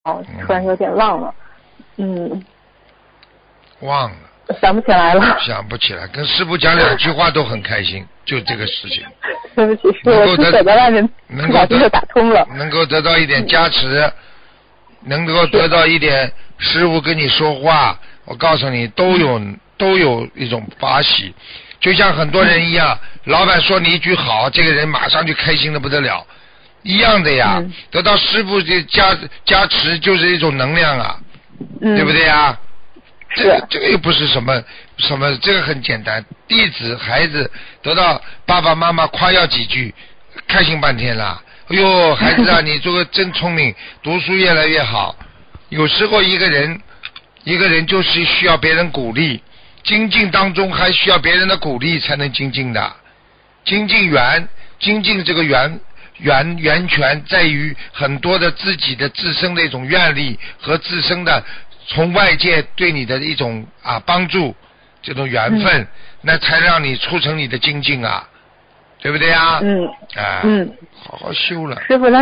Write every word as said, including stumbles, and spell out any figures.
突然有点忘了，嗯， 忘了， 想不起来了。 想不起来，跟师傅讲两句话都很开心，就这个事情。 对不起，是我是走在外面，不小心就打通了。 能够得到一点加持，嗯、能够得到一点师傅跟你说话，我告诉你，都有、嗯、都有一种法喜，就像很多人一样，嗯、老板说你一句好，这个人马上就开心的不得了。一样的呀，嗯、得到师傅的加加持就是一种能量啊，嗯、对不对呀？这个这个又不是什么什么，这个很简单。弟子孩子得到爸爸妈妈夸耀几句，开心半天了。哎呦，孩子啊，你这个真聪明，读书越来越好。有时候一个人一个人就是需要别人鼓励，精进当中还需要别人的鼓励才能精进的。精进缘，精进这个缘。源源泉在于很多的自己的自身的一种愿力和自身的从外界对你的一种啊帮助，这种缘分，嗯、那才让你促成你的精进啊，对不对啊？ 嗯， 啊， 嗯， 好好修了。 师傅，那